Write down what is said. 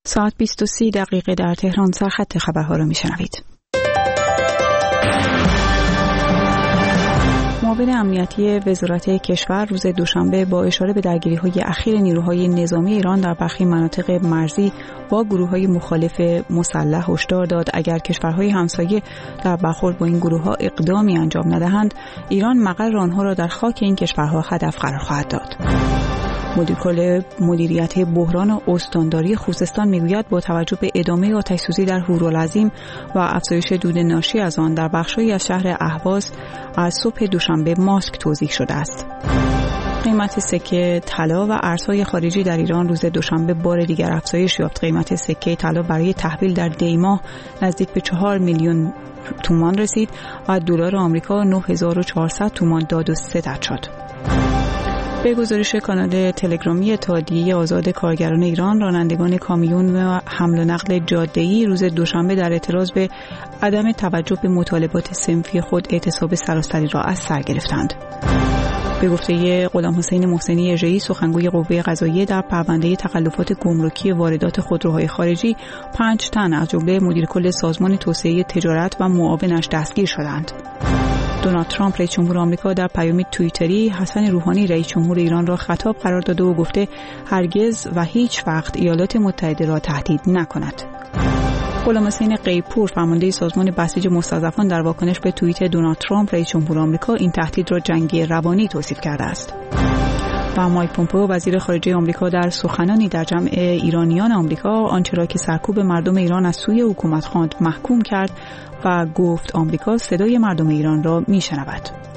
ساعت 20:30 در تهران سرخط خبرها را میشنوید. معاون امنیتی وزارت کشور روز دوشنبه با اشاره به درگیری‌های اخیر نیروهای نظامی ایران در برخی مناطق مرزی با گروه‌های مخالف مسلح هشدار داد اگر کشورهای همسایه در برخورد با این گروه‌ها اقدامی انجام ندهند، ایران مقر آنها را در خاک این کشورها هدف قرار خواهد داد. مدیرکل مدیریت بحران و استانداری خوزستان میگوید با توجه به ادامه آتش‌سوزی در هورالعظیم و افزایش دود ناشی از آن در بخش‌هایی از شهر اهواز از صبح دوشنبه ماسک توزیع شده است. قیمت سکه طلا و ارزهای خارجی در ایران روز دوشنبه بار دیگر افزایش یافت. قیمت سکه طلا برای تحویل در دی‌ماه نزدیک به 4 میلیون تومان رسید و دلار آمریکا 9400 تومان داد و ستد شد. به گزارش کانال تلگرامی اتحادیه آزاد کارگران ایران، رانندگان کامیون و حمل و نقل جاده‌ای روز دوشنبه در اعتراض به عدم توجه به مطالبات صنفی خود اعتصاب سراسری را از سر گرفتند. به گفته غلامحسین محسنی اژه‌ای، سخنگوی قوه قضاییه، در پرونده تخلفات گمرکی واردات خودروهای خارجی 5 تن از جمله مدیرکل سازمان توسعه تجارت و معاونش دستگیر شدند. دونالد ترامپ رئیس جمهور آمریکا در پیام توییتری حسن روحانی رئیس جمهور ایران را خطاب قرار داده و گفته هرگز و هیچ وقت ایالات متحده را تهدید نکند. غلامحسین قیپور، فرمانده سازمان بسیج مستضعفان، در واکنش به توییت دونالد ترامپ رئیس جمهور آمریکا این تهدید را جنگ روانی توصیف کرده است. و مایک پومپئو وزیر خارجه آمریکا در سخنانی در جمع ایرانیان آمریکا آنچه را که سرکوب مردم ایران از سوی حکومت خواند محکوم کرد و گفت آمریکا صدای مردم ایران را میشنود.